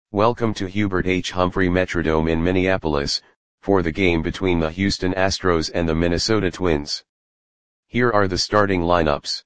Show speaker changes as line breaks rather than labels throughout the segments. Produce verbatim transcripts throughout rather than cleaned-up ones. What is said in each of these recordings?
Welcome to Hubert H. Humphrey Metrodome in Minneapolis, for the game between the Houston Astros and the Minnesota Twins. Here are the starting lineups.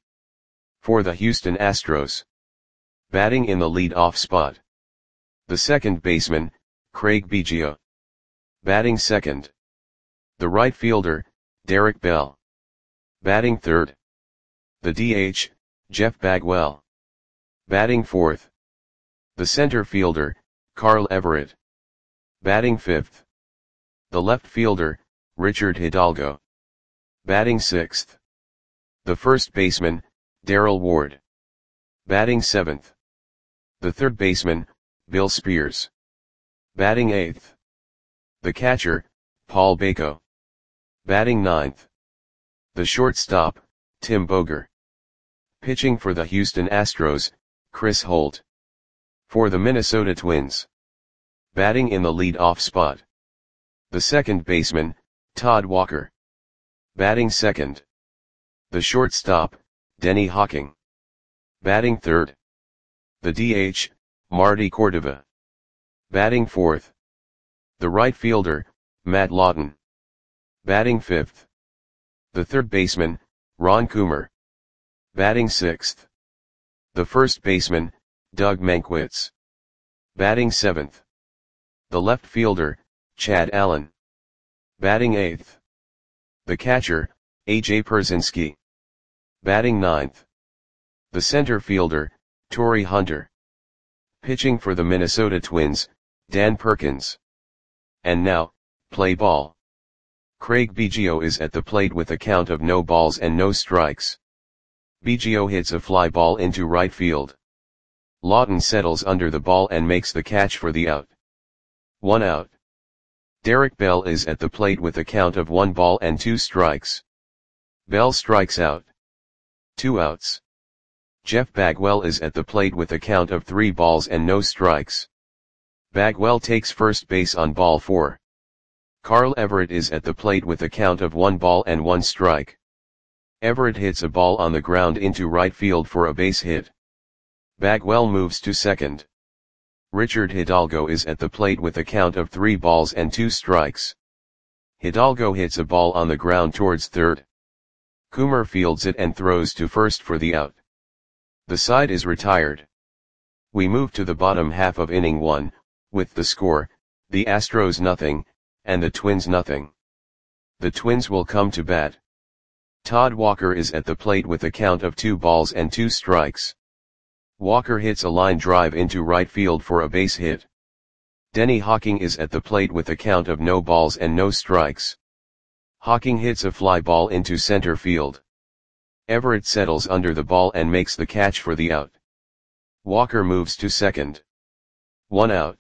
For the Houston Astros. Batting in the lead-off spot. The second baseman, Craig Biggio. Batting second. The right fielder, Derek Bell. Batting third. The D H, Jeff Bagwell. Batting fourth. The center fielder, Carl Everett. Batting fifth. The left fielder, Richard Hidalgo. Batting sixth. The first baseman, Darrell Ward. Batting seventh. The third baseman, Bill Spears. Batting eighth. The catcher, Paul Bako. Batting ninth. The shortstop, Tim Boger. Pitching for the Houston Astros, Chris Holt. For the Minnesota Twins. Batting in the lead-off spot. The second baseman, Todd Walker. Batting second. The shortstop, Denny Hawking. Batting third. The D H, Marty Cordova. Batting fourth. The right fielder, Matt Lawton. Batting fifth. The third baseman, Ron Coomer. Batting sixth. The first baseman, Doug Mankiewicz. Batting seventh. The left fielder, Chad Allen. Batting eighth. The catcher, A J Pierzynski. Batting ninth. The center fielder, Torii Hunter. Pitching for the Minnesota Twins, Dan Perkins. And now, play ball. Craig Biggio is at the plate with a count of no balls and no strikes. Biggio hits a fly ball into right field. Lawton settles under the ball and makes the catch for the out. One out. Derek Bell is at the plate with a count of one ball and two strikes. Bell strikes out. Two outs. Jeff Bagwell is at the plate with a count of three balls and no strikes. Bagwell takes first base on ball four. Carl Everett is at the plate with a count of one ball and one strike. Everett hits a ball on the ground into right field for a base hit. Bagwell moves to second. Richard Hidalgo is at the plate with a count of three balls and two strikes. Hidalgo hits a ball on the ground towards third. Coomer fields it and throws to first for the out. The side is retired. We move to the bottom half of inning one, with the score, the Astros nothing, and the Twins nothing. The Twins will come to bat. Todd Walker is at the plate with a count of two balls and two strikes. Walker hits a line drive into right field for a base hit. Denny Hawking is at the plate with a count of no balls and no strikes. Hawking hits a fly ball into center field. Everett settles under the ball and makes the catch for the out. Walker moves to second. One out.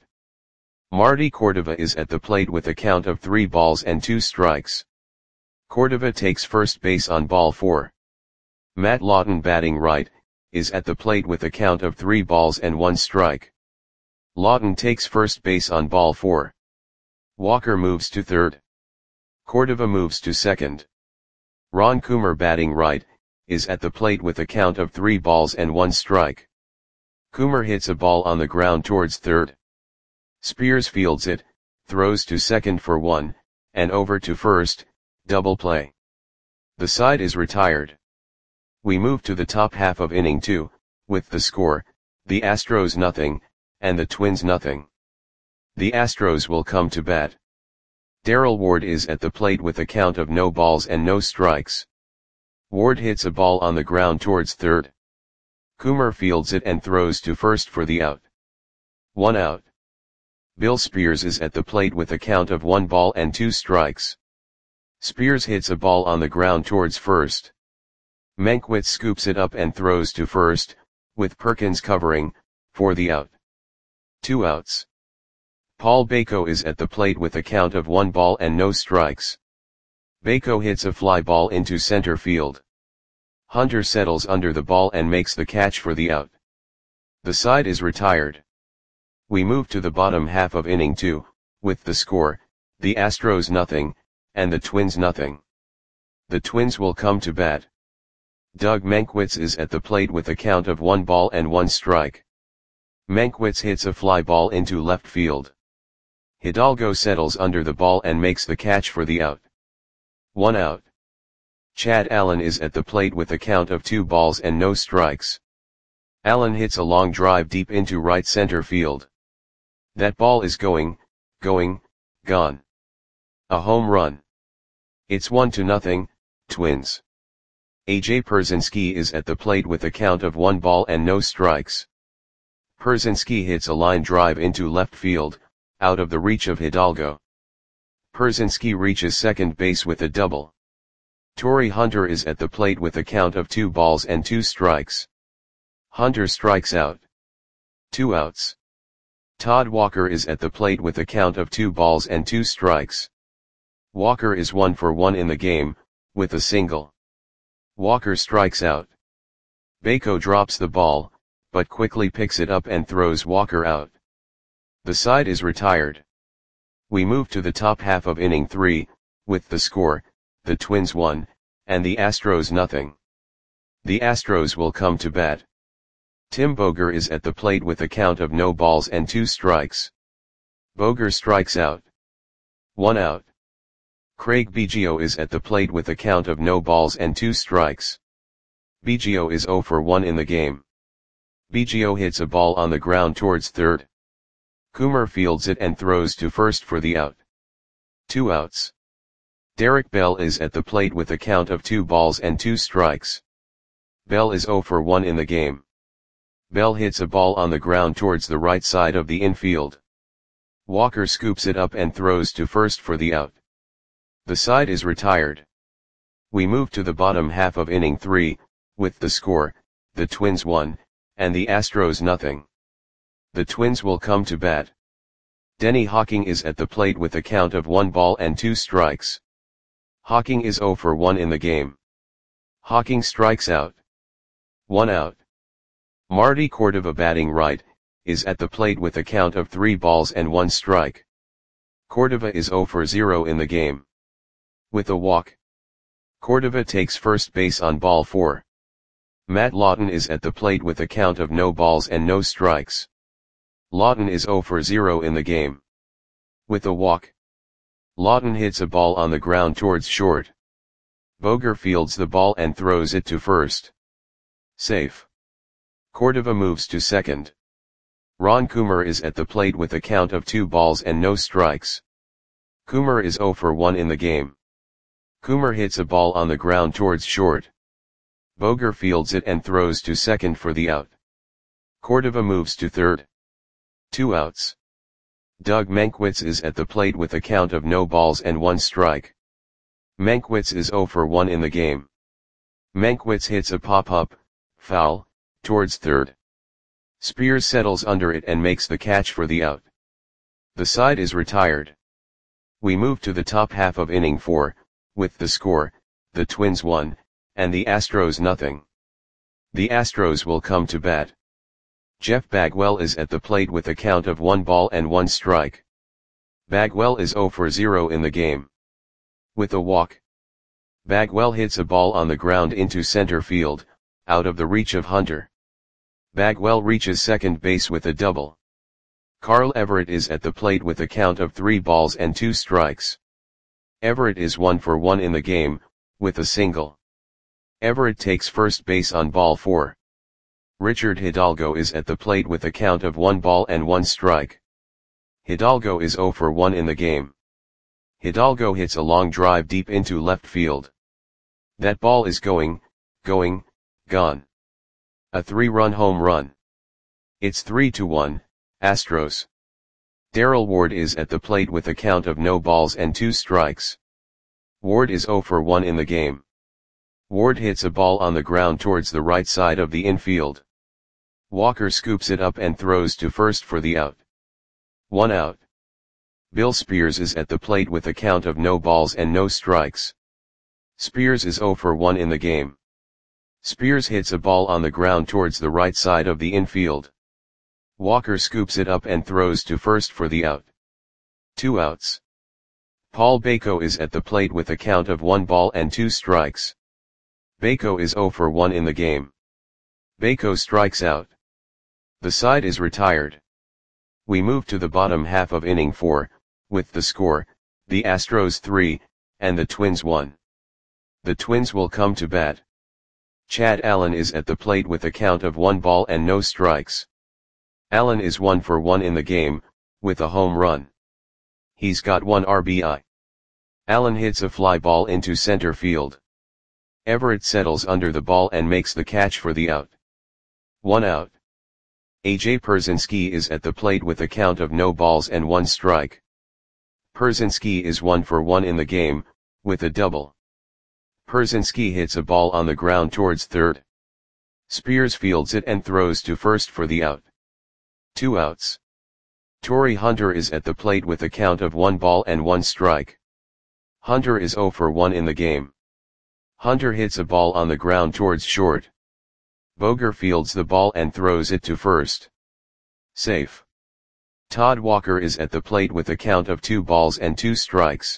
Marty Cordova is at the plate with a count of three balls and two strikes. Cordova takes first base on ball four. Matt Lawton, batting right, is at the plate with a count of three balls and one strike. Lawton takes first base on ball four. Walker moves to third. Cordova moves to second. Ron Coomer, batting right, is at the plate with a count of three balls and one strike. Coomer hits a ball on the ground towards third. Spears fields it, throws to second for one, and over to first, double play. The side is retired. We move to the top half of inning two, with the score, the Astros nothing, and the Twins nothing. The Astros will come to bat. Darrell Ward is at the plate with a count of no balls and no strikes. Ward hits a ball on the ground towards third. Coomer fields it and throws to first for the out. One out. Bill Spears is at the plate with a count of one ball and two strikes. Spears hits a ball on the ground towards first. Mankiewicz scoops it up and throws to first, with Perkins covering, for the out. Two outs. Paul Bako is at the plate with a count of one ball and no strikes. Bako hits a fly ball into center field. Hunter settles under the ball and makes the catch for the out. The side is retired. We move to the bottom half of inning two, with the score, the Astros nothing, and the Twins nothing. The Twins will come to bat. Doug Mankiewicz is at the plate with a count of one ball and one strike. Mankiewicz hits a fly ball into left field. Hidalgo settles under the ball and makes the catch for the out. One out. Chad Allen is at the plate with a count of two balls and no strikes. Allen hits a long drive deep into right center field. That ball is going, going, gone. A home run. It's one to nothing, Twins. A J Pierzynski is at the plate with a count of one ball and no strikes. Pierzynski hits a line drive into left field, out of the reach of Hidalgo. Pierzynski reaches second base with a double. Torii Hunter is at the plate with a count of two balls and two strikes. Hunter strikes out. Two outs. Todd Walker is at the plate with a count of two balls and two strikes. Walker is one for one in the game, with a single. Walker strikes out. Bako drops the ball, but quickly picks it up and throws Walker out. The side is retired. We move to the top half of inning three, with the score, the Twins one, and the Astros nothing. The Astros will come to bat. Tim Boger is at the plate with a count of no balls and two strikes. Boger strikes out. One out. Craig Biggio is at the plate with a count of no balls and two strikes. Biggio is zero for one in the game. Biggio hits a ball on the ground towards third. Coomer fields it and throws to first for the out. Two outs. Derek Bell is at the plate with a count of two balls and two strikes. Bell is zero for one in the game. Bell hits a ball on the ground towards the right side of the infield. Walker scoops it up and throws to first for the out. The side is retired. We move to the bottom half of inning three, with the score, the Twins one, and the Astros nothing. The Twins will come to bat. Denny Hawking is at the plate with a count of one ball and two strikes. Hawking is zero for one in the game. Hawking strikes out. One out. Marty Cordova, batting right, is at the plate with a count of three balls and one strike. Cordova is zero for zero in the game. With a walk. Cordova takes first base on ball four. Matt Lawton is at the plate with a count of no balls and no strikes. Lawton is zero for zero in the game. With a walk. Lawton hits a ball on the ground towards short. Boger fields the ball and throws it to first. Safe. Cordova moves to second. Ron Coomer is at the plate with a count of two balls and no strikes. Coomer is zero for one in the game. Coomer hits a ball on the ground towards short. Boger fields it and throws to second for the out. Cordova moves to third. Two outs. Doug Mankiewicz is at the plate with a count of no balls and one strike. Mankiewicz is zero for one in the game. Mankiewicz hits a pop-up, foul, towards third. Spears settles under it and makes the catch for the out. The side is retired. We move to the top half of inning four, with the score, the Twins one, and the Astros nothing. The Astros will come to bat. Jeff Bagwell is at the plate with a count of one ball and one strike. Bagwell is zero for zero in the game. With a walk. Bagwell hits a ball on the ground into center field, out of the reach of Hunter. Bagwell reaches second base with a double. Carl Everett is at the plate with a count of three balls and two strikes. Everett is one for one in the game, with a single. Everett takes first base on ball four. Richard Hidalgo is at the plate with a count of one ball and one strike. Hidalgo is zero for one in the game. Hidalgo hits a long drive deep into left field. That ball is going, going, gone. A three-run home run. It's three to one, Astros. Darrell Ward is at the plate with a count of no balls and two strikes. Ward is zero for one in the game. Ward hits a ball on the ground towards the right side of the infield. Walker scoops it up and throws to first for the out. One out. Bill Spears is at the plate with a count of no balls and no strikes. Spears is zero for one in the game. Spears hits a ball on the ground towards the right side of the infield. Walker scoops it up and throws to first for the out. Two outs. Paul Bako is at the plate with a count of one ball and two strikes. Bako is zero for one in the game. Bako strikes out. The side is retired. We move to the bottom half of inning four, with the score, the Astros three, and the Twins one. The Twins will come to bat. Chad Allen is at the plate with a count of one ball and no strikes. Allen is one for one in the game, with a home run. He's got one R B I. Allen hits a fly ball into center field. Everett settles under the ball and makes the catch for the out. One out. A J Pierzynski is at the plate with a count of no balls and one strike. Pierzynski is one for one in the game, with a double. Pierzynski hits a ball on the ground towards third. Spears fields it and throws to first for the out. Two outs. Torii Hunter is at the plate with a count of one ball and one strike. Hunter is zero for one in the game. Hunter hits a ball on the ground towards short. Boger fields the ball and throws it to first. Safe. Todd Walker is at the plate with a count of two balls and two strikes.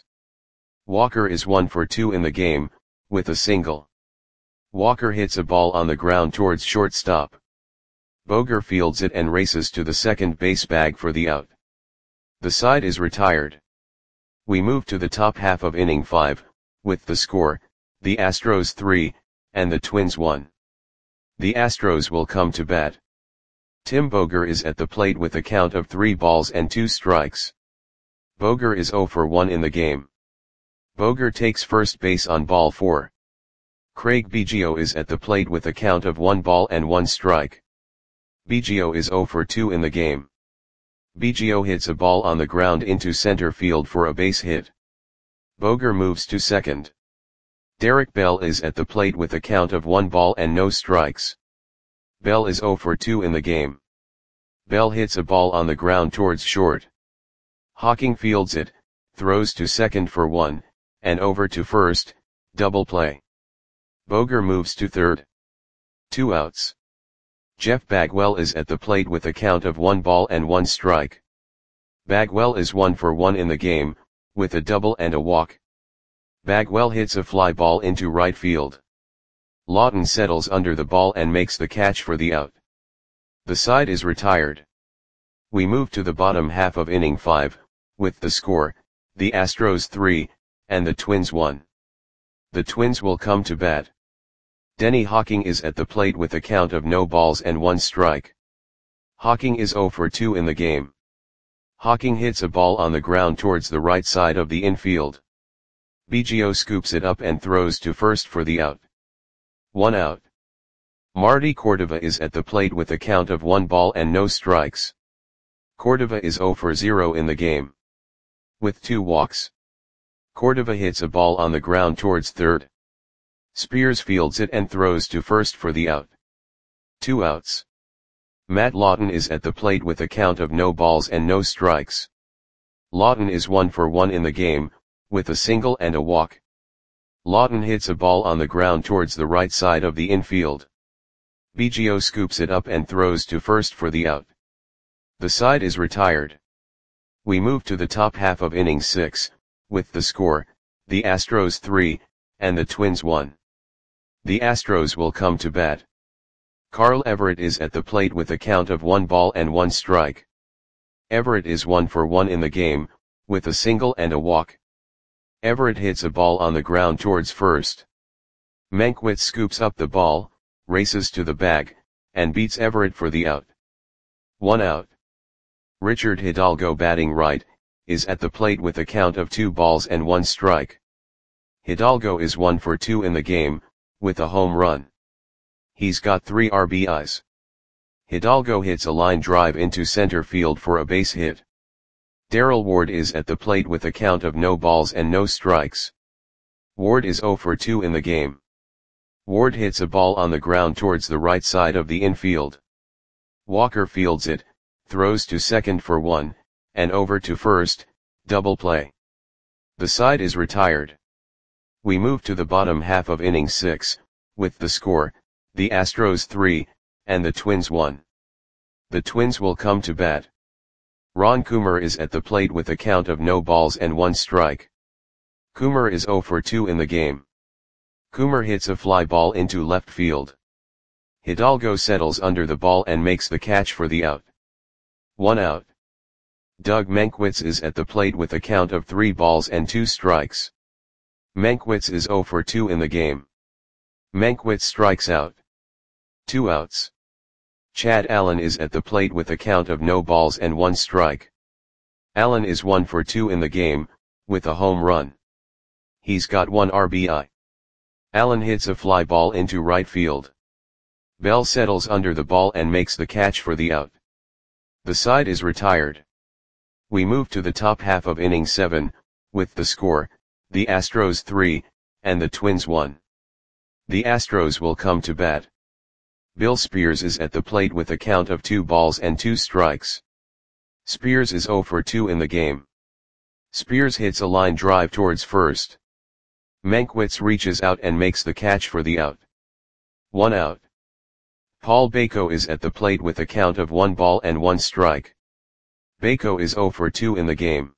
Walker is one for two in the game, with a single. Walker hits a ball on the ground towards shortstop. Boger fields it and races to the second base bag for the out. The side is retired. We move to the top half of inning five, with the score, the Astros three, and the Twins one. The Astros will come to bat. Tim Boger is at the plate with a count of three balls and two strikes. Boger is zero for one in the game. Boger takes first base on ball four. Craig Biggio is at the plate with a count of one ball and one strike. Biggio is zero for two in the game. Biggio hits a ball on the ground into center field for a base hit. Boger moves to second. Derek Bell is at the plate with a count of one ball and no strikes. Bell is zero for two in the game. Bell hits a ball on the ground towards short. Hawking fields it, throws to second for one, and over to first, double play. Boger moves to third. Two outs. Jeff Bagwell is at the plate with a count of one ball and one strike. Bagwell is one for one in the game, with a double and a walk. Bagwell hits a fly ball into right field. Lawton settles under the ball and makes the catch for the out. The side is retired. We move to the bottom half of inning five, with the score, the Astros three, and the Twins one. The Twins will come to bat. Denny Hawking is at the plate with a count of no balls and one strike. Hawking is zero for two in the game. Hawking hits a ball on the ground towards the right side of the infield. Biggio scoops it up and throws to first for the out. One out. Marty Cordova is at the plate with a count of one ball and no strikes. Cordova is zero for zero in the game. With two walks. Cordova hits a ball on the ground towards third. Spears fields it and throws to first for the out. Two outs. Matt Lawton is at the plate with a count of no balls and no strikes. Lawton is one for one in the game, with a single and a walk. Lawton hits a ball on the ground towards the right side of the infield. Biggio scoops it up and throws to first for the out. The side is retired. We move to the top half of inning six, with the score, the Astros three, and the Twins one. The Astros will come to bat. Carl Everett is at the plate with a count of one ball and one strike. Everett is one for one in the game, with a single and a walk. Everett hits a ball on the ground towards first. Mankiewicz scoops up the ball, races to the bag, and beats Everett for the out. One out. Richard Hidalgo, batting right, is at the plate with a count of two balls and one strike. Hidalgo is one for two in the game, with a home run. He's got three R B Is. Hidalgo hits a line drive into center field for a base hit. Darrell Ward is at the plate with a count of no balls and no strikes. Ward is zero for two in the game. Ward hits a ball on the ground towards the right side of the infield. Walker fields it, throws to second for one, and over to first, double play. The side is retired. We move to the bottom half of inning six, with the score, the Astros three, and the Twins one. The Twins will come to bat. Ron Coomer is at the plate with a count of no balls and one strike. Coomer is zero for two in the game. Coomer hits a fly ball into left field. Hidalgo settles under the ball and makes the catch for the out. One out. Doug Mankiewicz is at the plate with a count of three balls and two strikes. Mankiewicz is zero for two in the game. Mankiewicz strikes out. Two outs. Chad Allen is at the plate with a count of no balls and one strike. Allen is one for two in the game, with a home run. He's got one R B I. Allen hits a fly ball into right field. Bell settles under the ball and makes the catch for the out. The side is retired. We move to the top half of inning seven, with the score, the Astros three, and the Twins one. The Astros will come to bat. Bill Spears is at the plate with a count of two balls and two strikes. Spears is zero for two in the game. Spears hits a line drive towards first. Mankiewicz reaches out and makes the catch for the out. One out. Paul Bako is at the plate with a count of one ball and one strike. Bako is zero for two in the game.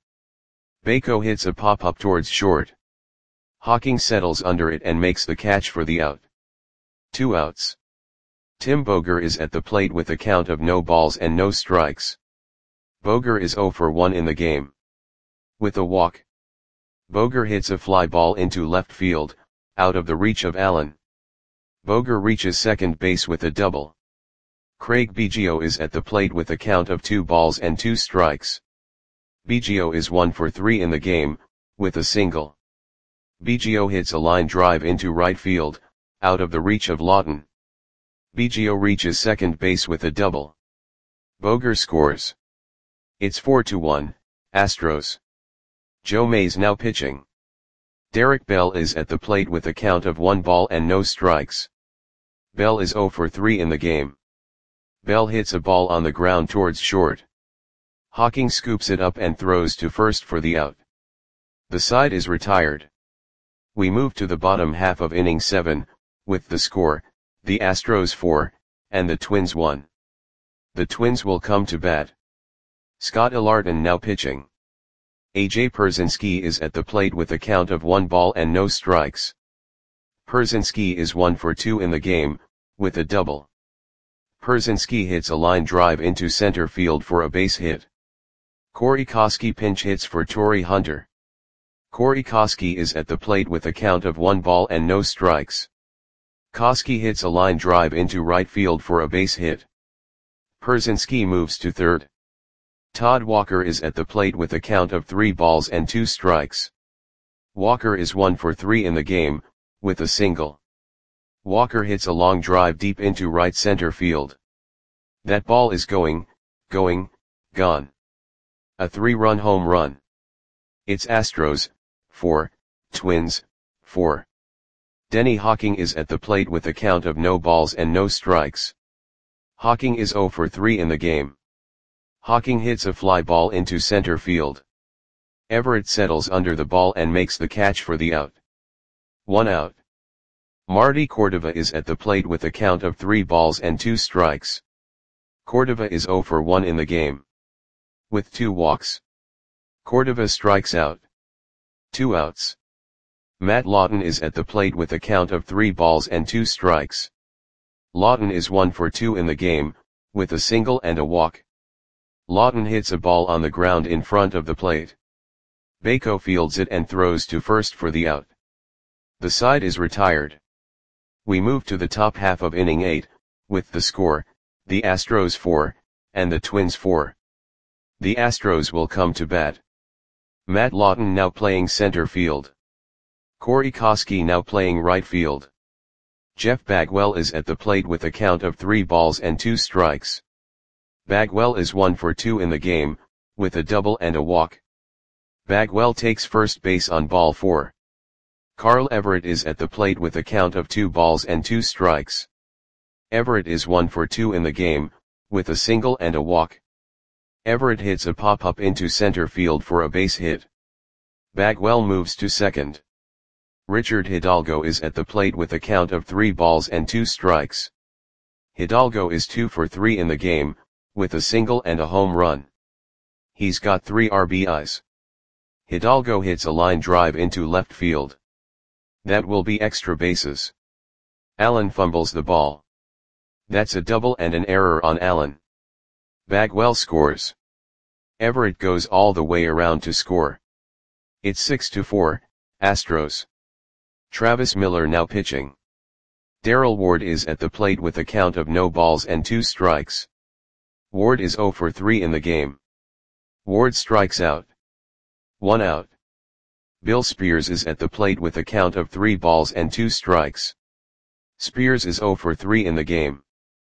Bako hits a pop-up towards short. Hawking settles under it and makes the catch for the out. Two outs. Tim Boger is at the plate with a count of no balls and no strikes. Boger is zero for one in the game. With a walk. Boger hits a fly ball into left field, out of the reach of Allen. Boger reaches second base with a double. Craig Biggio is at the plate with a count of two balls and two strikes. Biggio is one for three in the game, with a single. Biggio hits a line drive into right field, out of the reach of Lawton. Biggio reaches second base with a double. Boger scores. It's four to one, Astros. Joe Mays now pitching. Derek Bell is at the plate with a count of one ball and no strikes. Bell is zero for three in the game. Bell hits a ball on the ground towards short. Hawking scoops it up and throws to first for the out. The side is retired. We move to the bottom half of inning seven, with the score, the Astros four, and the Twins one. The Twins will come to bat. Scott Ilarton now pitching. A J Pierzynski is at the plate with a count of one ball and no strikes. Pierzynski is one for two in the game, with a double. Pierzynski hits a line drive into center field for a base hit. Corey Koskie pinch hits for Torrey Hunter. Corey Koskie is at the plate with a count of one ball and no strikes. Koskie hits a line drive into right field for a base hit. Pierzynski moves to third. Todd Walker is at the plate with a count of three balls and two strikes. Walker is one for three in the game, with a single. Walker hits a long drive deep into right center field. That ball is going, going, gone. A three-run home run. It's Astros, four, Twins, four. Denny Hawking is at the plate with a count of no balls and no strikes. Hawking is zero for three in the game. Hawking hits a fly ball into center field. Everett settles under the ball and makes the catch for the out. One out. Marty Cordova is at the plate with a count of three balls and two strikes. Cordova is zero for one in the game. With two walks. Cordova strikes out. Two outs. Matt Lawton is at the plate with a count of three balls and two strikes. Lawton is one for two in the game, with a single and a walk. Lawton hits a ball on the ground in front of the plate. Bako fields it and throws to first for the out. The side is retired. We move to the top half of inning eight, with the score, the Astros four, and the Twins four. The Astros will come to bat. Matt Lawton now playing center field. Corey Koskie now playing right field. Jeff Bagwell is at the plate with a count of three balls and two strikes. Bagwell is one for two in the game, with a double and a walk. Bagwell takes first base on ball four. Carl Everett is at the plate with a count of two balls and two strikes. Everett is one for two in the game, with a single and a walk. Everett hits a pop-up into center field for a base hit. Bagwell moves to second. Richard Hidalgo is at the plate with a count of three balls and two strikes. Hidalgo is two for three in the game, with a single and a home run. He's got three R B Is. Hidalgo hits a line drive into left field. That will be extra bases. Allen fumbles the ball. That's a double and an error on Allen. Bagwell scores. Everett goes all the way around to score. It's six to four, Astros. Travis Miller now pitching. Darrell Ward is at the plate with a count of no balls and two strikes. Ward is zero for three in the game. Ward strikes out. One out. Bill Spears is at the plate with a count of three balls and two strikes. Spears is zero for three in the game.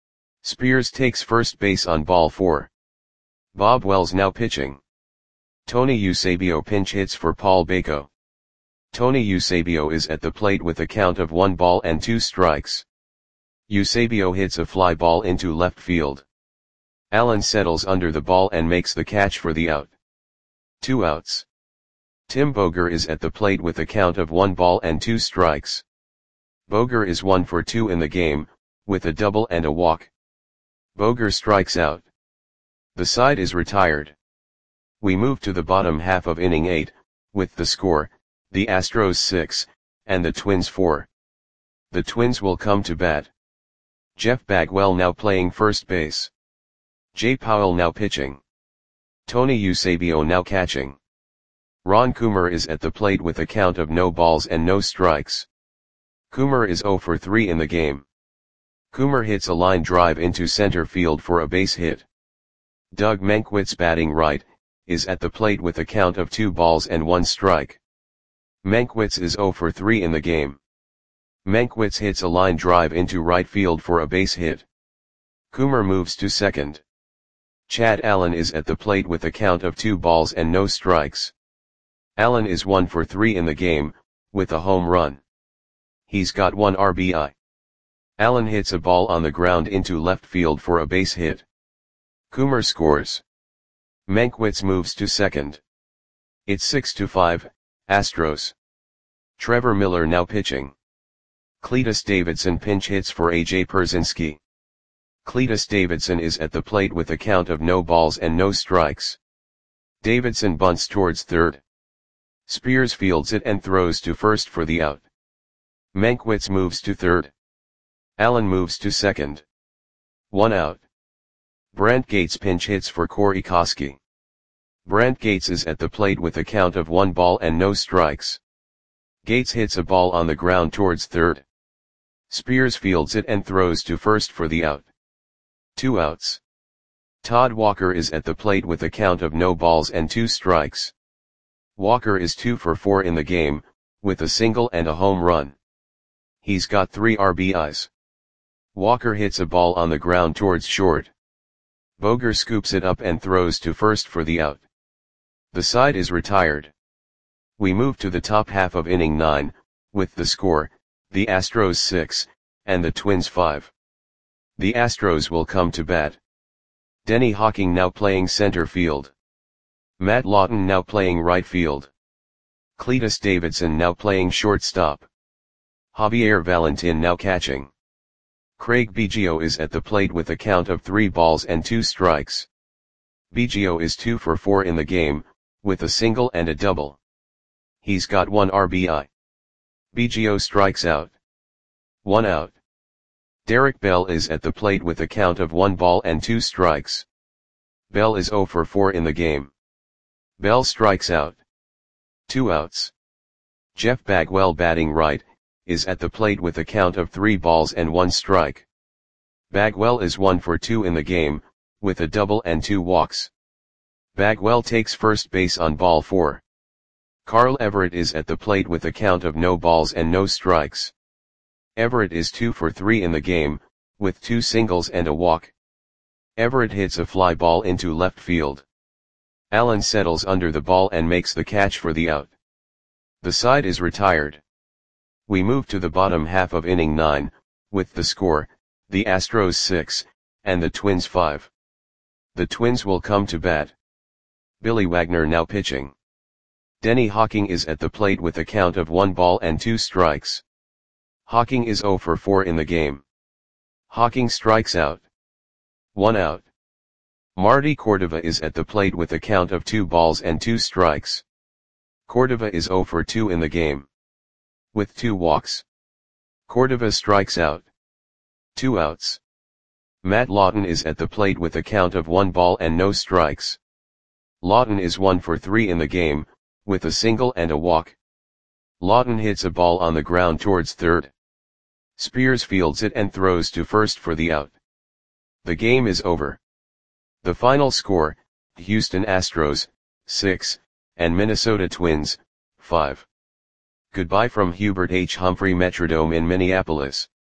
Spears takes first base on ball four. Bob Wells now pitching. Tony Eusebio pinch hits for Paul Bako. Tony Eusebio is at the plate with a count of one ball and two strikes. Eusebio hits a fly ball into left field. Allen settles under the ball and makes the catch for the out. Two outs. Tim Boger is at the plate with a count of one ball and two strikes. Boger is one for two in the game, with a double and a walk. Boger strikes out. The side is retired. We move to the bottom half of inning eight, with the score, the Astros six, and the Twins four. The Twins will come to bat. Jeff Bagwell now playing first base. Jay Powell now pitching. Tony Eusebio now catching. Ron Coomer is at the plate with a count of no balls and no strikes. Coomer is zero for three in the game. Coomer hits a line drive into center field for a base hit. Doug Mankiewicz batting right, is at the plate with a count of two balls and one strike. Mankiewicz is zero for three in the game. Mankiewicz hits a line drive into right field for a base hit. Coomer moves to second. Chad Allen is at the plate with a count of two balls and no strikes. Allen is one for three in the game, with a home run. He's got one R B I. Allen hits a ball on the ground into left field for a base hit. Coomer scores. Mankiewicz moves to second. It's six to five, Astros. Trevor Miller now pitching. Cletus Davidson pinch hits for A J Pierzynski. Cletus Davidson is at the plate with a count of no balls and no strikes. Davidson bunts towards third. Spears fields it and throws to first for the out. Mankiewicz moves to third. Allen moves to second. One out. Brant Gates pinch hits for Corey Koskie. Brant Gates is at the plate with a count of one ball and no strikes. Gates hits a ball on the ground towards third. Spears fields it and throws to first for the out. Two outs. Todd Walker is at the plate with a count of no balls and two strikes. Walker is two for four in the game, with a single and a home run. He's got three R B Is. Walker hits a ball on the ground towards short. Boger scoops it up and throws to first for the out. The side is retired. We move to the top half of inning nine, with the score, the Astros six, and the Twins five. The Astros will come to bat. Denny Hawking now playing center field. Matt Lawton now playing right field. Cletus Davidson now playing shortstop. Javier Valentin now catching. Craig Biggio is at the plate with a count of three balls and two strikes. Biggio is two for four in the game, with a single and a double. He's got one R B I. Biggio strikes out. One out. Derek Bell is at the plate with a count of one ball and two strikes. Bell is zero for four in the game. Bell strikes out. Two outs. Jeff Bagwell batting right, is at the plate with a count of three balls and one strike. Bagwell is one for two in the game, with a double and two walks. Bagwell takes first base on ball four. Carl Everett is at the plate with a count of no balls and no strikes. Everett is two for three in the game, with two singles and a walk. Everett hits a fly ball into left field. Allen settles under the ball and makes the catch for the out. The side is retired. We move to the bottom half of inning nine, with the score, the Astros six, and the Twins five. The Twins will come to bat. Billy Wagner now pitching. Denny Hawking is at the plate with a count of one ball and two strikes. Hawking is zero for four in the game. Hawking strikes out. One out. Marty Cordova is at the plate with a count of two balls and two strikes. Cordova is zero for two in the game. With two walks. Cordova strikes out. Two outs. Matt Lawton is at the plate with a count of one ball and no strikes. Lawton is one for three in the game, with a single and a walk. Lawton hits a ball on the ground towards third. Spears fields it and throws to first for the out. The game is over. The final score, Houston Astros, six, and Minnesota Twins, five. Goodbye from Hubert H. Humphrey Metrodome in Minneapolis.